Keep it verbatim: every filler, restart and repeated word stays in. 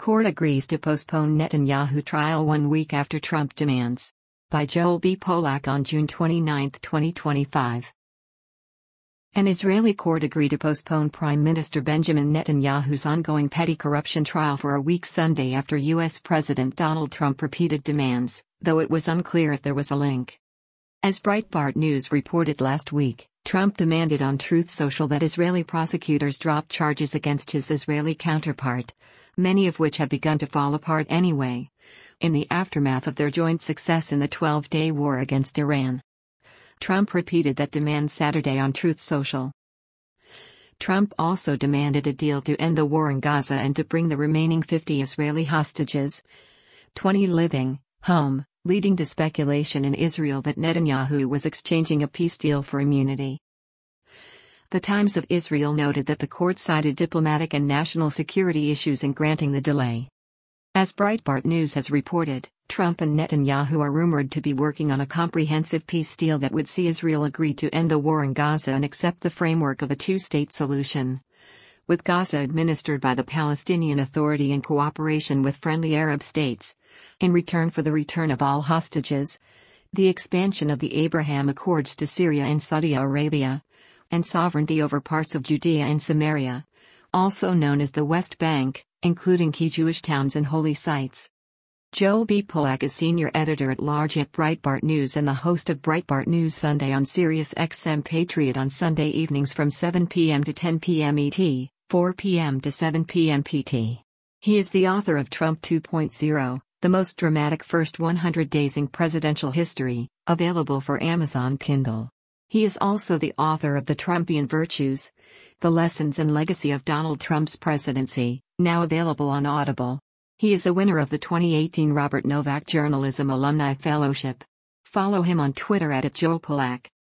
Court agrees to postpone Netanyahu trial one week after Trump demands. By Joel B. Polak on June twenty-ninth, twenty twenty-five. An Israeli court agreed to postpone Prime Minister Benjamin Netanyahu's ongoing petty corruption trial for a week Sunday after U S President Donald Trump repeated demands, though it was unclear if there was a link. As Breitbart News reported last week, Trump demanded on Truth Social that Israeli prosecutors drop charges against his Israeli counterpart, many of which have begun to fall apart anyway, in the aftermath of their joint success in the twelve-day war against Iran. Trump repeated that demand Saturday on Truth Social. Trump also demanded a deal to end the war in Gaza and to bring the remaining fifty Israeli hostages, twenty living, home, leading to speculation in Israel that Netanyahu was exchanging a peace deal for immunity. The Times of Israel noted that the court cited diplomatic and national security issues in granting the delay. As Breitbart News has reported, Trump and Netanyahu are rumored to be working on a comprehensive peace deal that would see Israel agree to end the war in Gaza and accept the framework of a two-state solution, with Gaza administered by the Palestinian Authority in cooperation with friendly Arab states, in return for the return of all hostages, the expansion of the Abraham Accords to Syria and Saudi Arabia, and sovereignty over parts of Judea and Samaria, also known as the West Bank, including key Jewish towns and holy sites. Joel B. Polak is senior editor-at-large at Breitbart News and the host of Breitbart News Sunday on Sirius X M Patriot on Sunday evenings from seven p m to ten p m E T, four p m to seven p m P T. He is the author of Trump two point oh, The Most Dramatic First one hundred Days in Presidential History, available for Amazon Kindle. He is also the author of The Trumpian Virtues, The Lessons and Legacy of Donald Trump's Presidency, now available on Audible. He is a winner of the twenty eighteen Robert Novak Journalism Alumni Fellowship. Follow him on Twitter at Joel Polak.